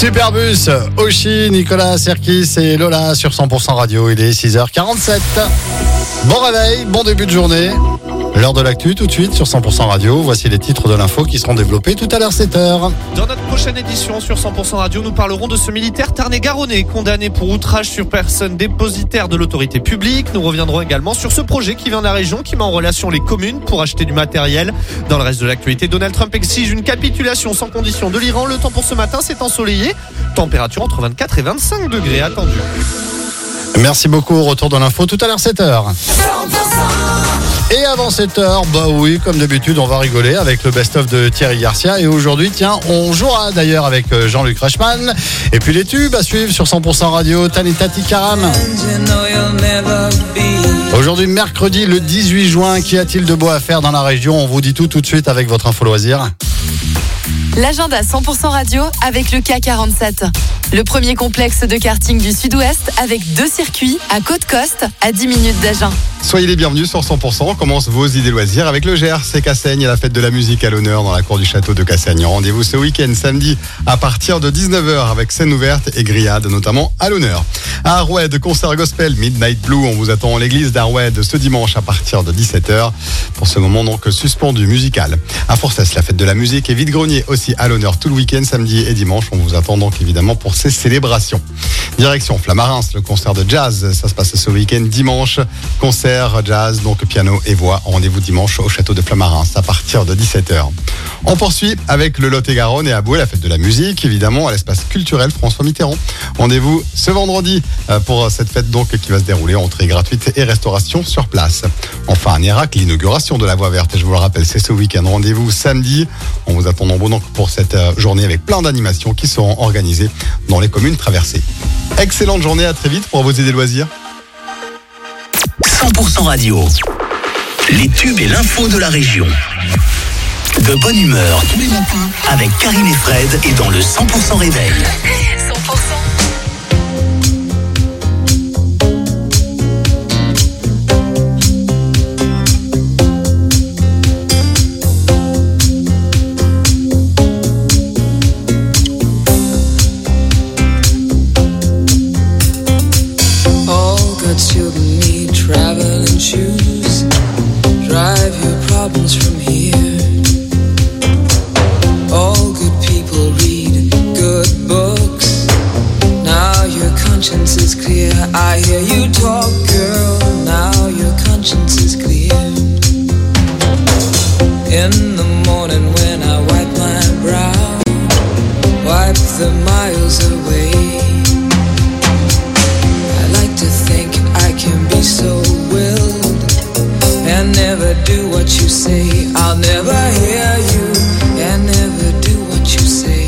Superbus, Oshi, Nicolas Serkis et Lola sur cent pour cent Radio. Il est six heures quarante-sept. Bon réveil, bon début de journée. L'heure de l'actu tout de suite sur cent pour cent Radio. Voici les titres de l'info qui seront développés tout à l'heure sept heures. Dans notre prochaine édition sur cent pour cent Radio, nous parlerons de ce militaire tarn-et-garonnais condamné pour outrage sur personne dépositaire de l'autorité publique. Nous reviendrons également sur ce projet qui vient de la région, qui met en relation les communes pour acheter du matériel. Dans le reste de l'actualité, Donald Trump exige une capitulation sans condition de l'Iran. Le temps pour ce matin, c'est ensoleillé. Température entre vingt-quatre et vingt-cinq degrés attendue. Merci beaucoup. Retour de l'info tout à l'heure sept heures. Et avant sept heures, bah oui, comme d'habitude, on va rigoler avec le best-of de Thierry Garcia. Et aujourd'hui, tiens, on jouera d'ailleurs avec Jean-Luc Reichmann. Et puis les tubes à suivre sur cent pour cent Radio, Tanita Tikaram. Aujourd'hui, mercredi, le dix-huit juin, qu'y a-t-il de beau à faire dans la région? On vous dit tout tout de suite avec votre info loisir. L'agenda cent pour cent Radio avec le K quarante-sept. Le premier complexe de karting du Sud-Ouest avec deux circuits à Côte-Coste à dix minutes d'Agen. Soyez les bienvenus sur cent pour cent. On commence vos idées loisirs avec le Gers et Cassaigne et la fête de la musique à l'honneur dans la cour du château de Cassaigne. Rendez-vous ce week-end samedi à partir de dix-neuf heures avec scène ouverte et grillade notamment à l'honneur. À Aroued, concert gospel Midnight Blue. On vous attend à l'église d'Aroued ce dimanche à partir de dix-sept heures pour ce moment donc suspendu musical. À Forcès, la fête de la musique et vide-grenier aussi à l'honneur tout le week-end samedi et dimanche. On vous attend donc évidemment pour ces célébrations. Direction Flamarins, le concert de jazz. Ça se passe ce week-end dimanche. Concert jazz, donc piano et voix. Rendez-vous dimanche au château de Flamarins à partir de dix-sept heures. On poursuit avec le Lot-et-Garonne et à Boué, la fête de la musique, évidemment, à l'espace culturel François Mitterrand. Rendez-vous ce vendredi pour cette fête donc qui va se dérouler, entrée gratuite et restauration sur place. Enfin, à Nérac, l'inauguration de la Voie Verte, je vous le rappelle, c'est ce week-end. Rendez-vous samedi. On vous attend nombreux donc pour cette journée avec plein d'animations qui seront organisées dans les communes traversées. Excellente journée, à très vite pour vos idées loisirs. cent pour cent Radio. Les tubes et l'info de la région. De bonne humeur tous les matins avec Karine et Fred et dans le cent pour cent réveil. cent pour cent. Children need traveling shoes. Drive your problems from here. All good people read good books. Now your conscience is clear. I hear you talk, girl. Now your conscience is clear. In the morning when I wipe my brow, wipe the miles away. To think I can be so willed and never do what you say. I'll never hear you and never do what you say.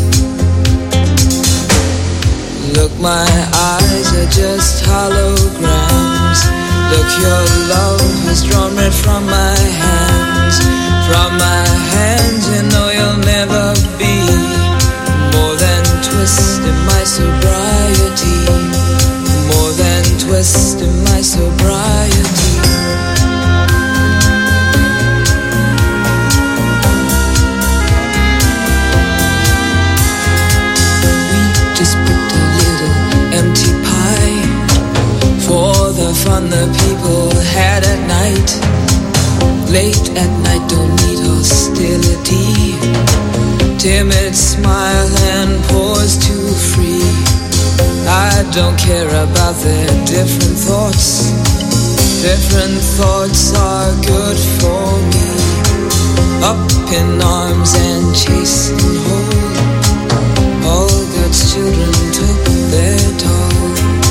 Look, my eyes are just holograms. Look, your love has drawn red from my hands. From my hands, you know you'll never be more than twist in my sobriety. More than twist in my sobriety. We just put a little empty pie for the fun the people had at night. Late at night, don't need hostility. Timid smile and pause too free. I don't care about their different thoughts. Different thoughts are good for me. Up in arms and chasing home. All God's children took their toll.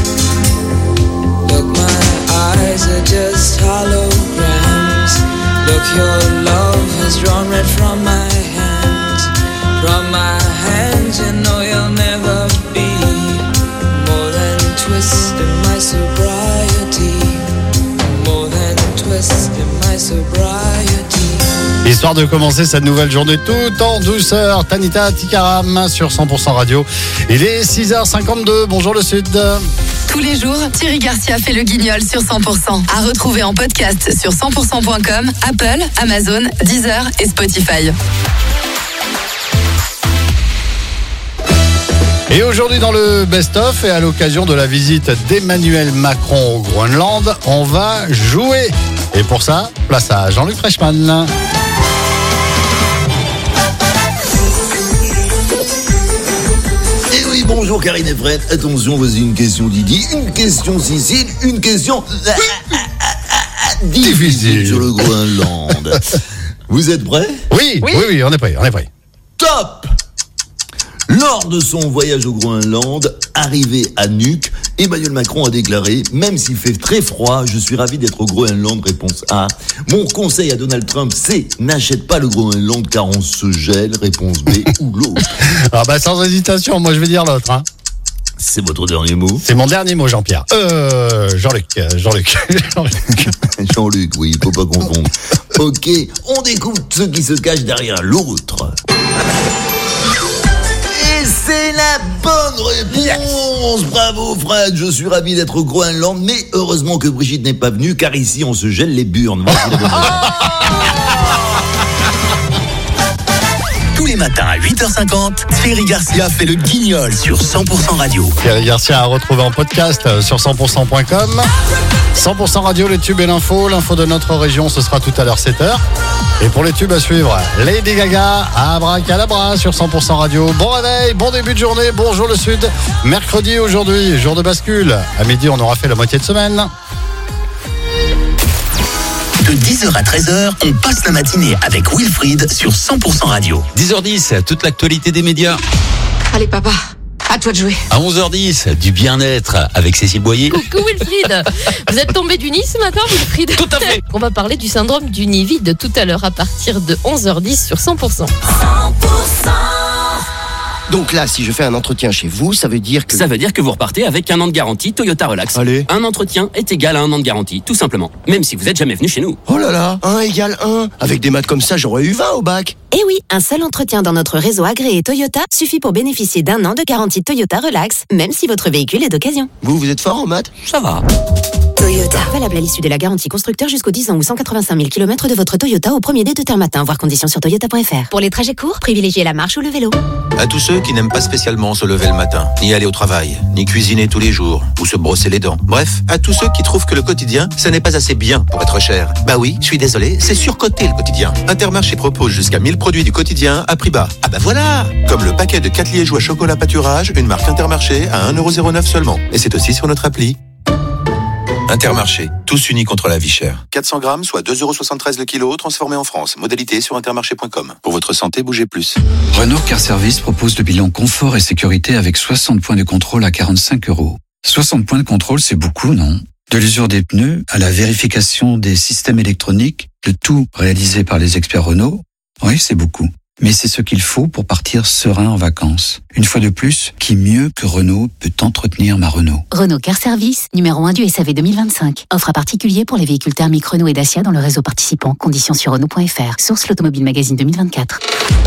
Look, my eyes are just holograms. Look, your love has drawn red from my hands. From my hands, you know you'll never be twist in my sobriety. More than twist in my sobriety. Histoire de commencer cette nouvelle journée tout en douceur, Tanita Tikaram sur cent pour cent Radio. Il est six heures cinquante-deux, bonjour le Sud. Tous les jours, Thierry Garcia fait le guignol sur cent pour cent. À retrouver en podcast sur cent pour cent point com, Apple, Amazon, Deezer et Spotify. Et aujourd'hui dans le best-of et à l'occasion de la visite d'Emmanuel Macron au Groenland, on va jouer. Et pour ça, place à Jean-Luc Reichmann. Et oui, bonjour Karine et Fred. Attention, voici une question Didi, une question Cécile, une question difficile sur le Groenland. Vous êtes prêts ? Oui, oui, oui, oui, on est prêts, on est prêts. Top ! Lors de son voyage au Groenland, arrivé à Nuuk, Emmanuel Macron a déclaré « Même s'il fait très froid, je suis ravi d'être au Groenland », réponse A. Mon conseil à Donald Trump, c'est « N'achète pas le Groenland car on se gèle », réponse B, ou l'autre. Ah bah sans hésitation, moi je vais dire l'autre. Hein. C'est votre dernier mot ? C'est mon dernier mot, Jean-Pierre. Euh, Jean-Luc, Jean-Luc, Jean-Luc. Jean-Luc, oui, faut pas confondre. Ok, on découvre ce qui se cache derrière l'autre. Et c'est la bonne réponse. Yes. Bravo Fred, je suis ravi d'être au Groenland, mais heureusement que Brigitte n'est pas venue, car ici on se gèle les burnes. Voici la bonne réponse. Tous les matins à huit heures cinquante, Thierry Garcia fait le guignol sur cent pour cent Radio. Thierry Garcia à retrouver en podcast sur cent pour cent point com. cent pour cent Radio, les tubes et l'info. L'info de notre région, ce sera tout à l'heure sept heures. Et pour les tubes à suivre, Lady Gaga, Abracadabra sur cent pour cent Radio. Bon réveil, bon début de journée, bonjour le Sud. Mercredi aujourd'hui, jour de bascule. À midi, on aura fait la moitié de semaine. De dix heures à treize heures, on passe la matinée avec Wilfried sur cent pour cent Radio. dix heures dix, toute l'actualité des médias. Allez papa, à toi de jouer. À onze heures dix, du bien-être avec Cécile Boyer. Coucou Wilfried. Vous êtes tombé du nid ce matin, Wilfried ? Tout à fait. On va parler du syndrome du nid vide tout à l'heure à partir de onze heures dix sur cent pour cent. cent pour cent. Donc là, si je fais un entretien chez vous, ça veut dire que... Ça veut dire que vous repartez avec un an de garantie Toyota Relax. Allez. Un entretien est égal à un an de garantie, tout simplement. Même si vous êtes jamais venu chez nous. Oh là là, un égale un. Avec des maths comme ça, j'aurais eu vingt au bac. Eh oui, un seul entretien dans notre réseau agréé Toyota suffit pour bénéficier d'un an de garantie Toyota Relax, même si votre véhicule est d'occasion. Vous, vous êtes fort en maths ? Ça va. Toyota. Valable à l'issue de la garantie constructeur jusqu'aux dix ans ou cent quatre-vingt-cinq mille kilomètres de votre Toyota au premier dé de terre matin. Voir conditions sur toyota point f r. Pour les trajets courts, privilégiez la marche ou le vélo. À tous ceux qui n'aiment pas spécialement se lever le matin, ni aller au travail, ni cuisiner tous les jours, ou se brosser les dents. Bref, à tous ceux qui trouvent que le quotidien, ça n'est pas assez bien pour être cher. Bah oui, je suis désolé, c'est surcoté le quotidien. Intermarché propose jusqu'à mille produits du quotidien à prix bas. Ah bah voilà! Comme le paquet de quatre liégeois chocolat pâturage, une marque Intermarché à un euro zéro neuf seulement. Et c'est aussi sur notre appli. Intermarché, tous unis contre la vie chère. quatre cents grammes, soit deux euros soixante-treize le kilo, transformé en France. Modalité sur intermarché point com. Pour votre santé, bougez plus. Renault Car Service propose le bilan confort et sécurité avec soixante points de contrôle à quarante-cinq euros. soixante points de contrôle, c'est beaucoup, non ? De l'usure des pneus à la vérification des systèmes électroniques, le tout réalisé par les experts Renault, oui, c'est beaucoup. Mais c'est ce qu'il faut pour partir serein en vacances. Une fois de plus, qui mieux que Renault peut entretenir ma Renault ? Renault Car Service, numéro un du S A V deux mille vingt-cinq. Offre à particulier pour les véhicules thermiques Renault et Dacia dans le réseau participant. Conditions sur Renault point f r. Source l'Automobile Magazine deux mille vingt-quatre.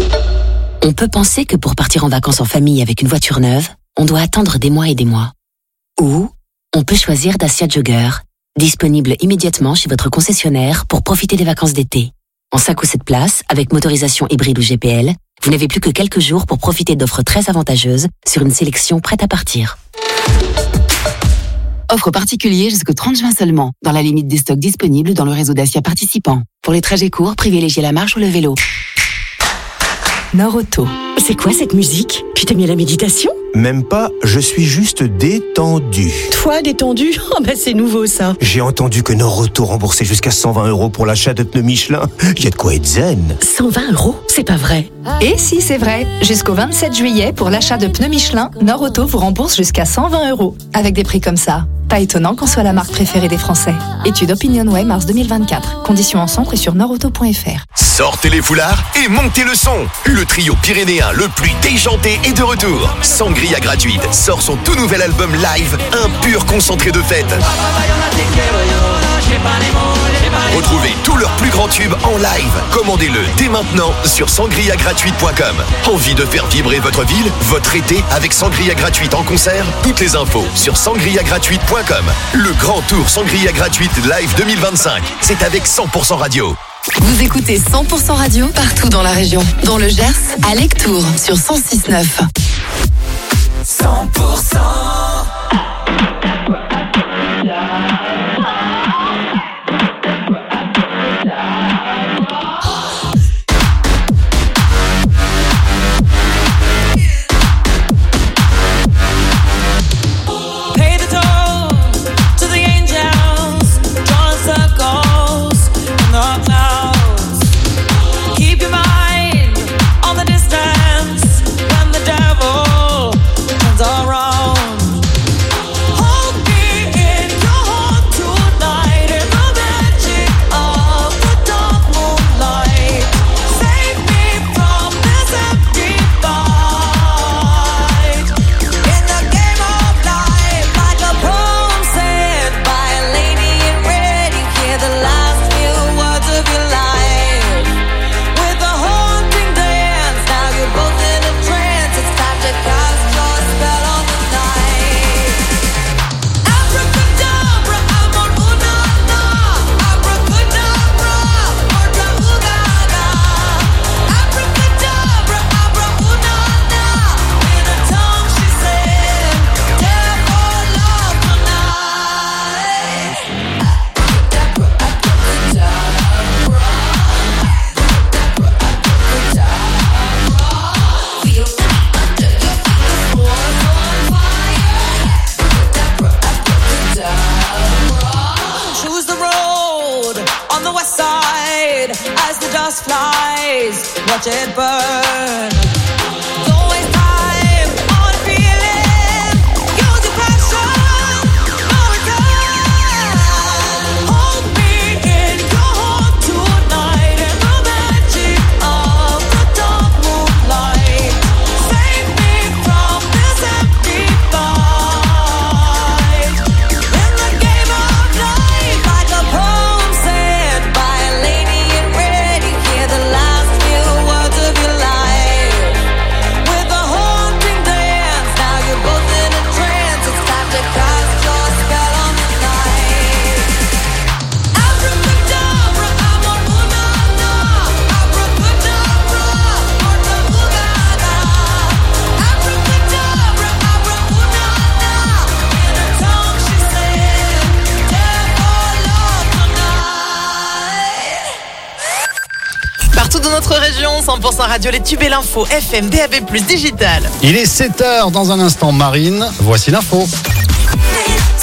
On peut penser que pour partir en vacances en famille avec une voiture neuve, on doit attendre des mois et des mois. Ou on peut choisir Dacia Jogger, disponible immédiatement chez votre concessionnaire pour profiter des vacances d'été. En cinq ou sept places, avec motorisation hybride ou G P L, vous n'avez plus que quelques jours pour profiter d'offres très avantageuses sur une sélection prête à partir. Offre particulier jusqu'au trente juin seulement, dans la limite des stocks disponibles dans le réseau Dacia participant. Pour les trajets courts, privilégiez la marche ou le vélo. Nord-Auto. C'est quoi cette musique ? Tu t'es mis à la méditation ? Même pas, je suis juste détendu. Toi, détendu ? Oh bah c'est nouveau ça. J'ai entendu que Nord-Auto remboursait jusqu'à cent vingt euros pour l'achat de pneus Michelin. Il y a de quoi être zen. cent vingt euros ? C'est pas vrai. Et si c'est vrai, jusqu'au vingt-sept juillet, pour l'achat de pneus Michelin, Nord-Auto vous rembourse jusqu'à cent vingt euros. Avec des prix comme ça, pas étonnant qu'on soit la marque préférée des Français. Étude OpinionWay mars deux mille vingt-quatre. Conditions en centre et sur nord auto point f r. Sortez les foulards et montez le son. Le trio pyrénéen le plus déjanté est de retour. Sangria gratuite sort son tout nouvel album live, un pur concentré de fête. Retrouvez tous leurs plus grands tubes en live. Commandez-le dès maintenant sur sangria gratuite point com. Envie de faire vibrer votre ville, votre été avec Sangria Gratuite en concert ? Toutes les infos sur sangria gratuite point com. Le grand tour Sangria Gratuite Live deux mille vingt-cinq, c'est avec cent pour cent Radio. Vous écoutez cent pour cent Radio partout dans la région. Dans le Gers, à Lectoure sur cent six neuf. cent pour cent. Watch it burn. Dans notre région, cent pour cent radio, les tubes et l'info, F M, D A B plus, digital. Il est sept heures dans un instant, Marine. Voici l'info.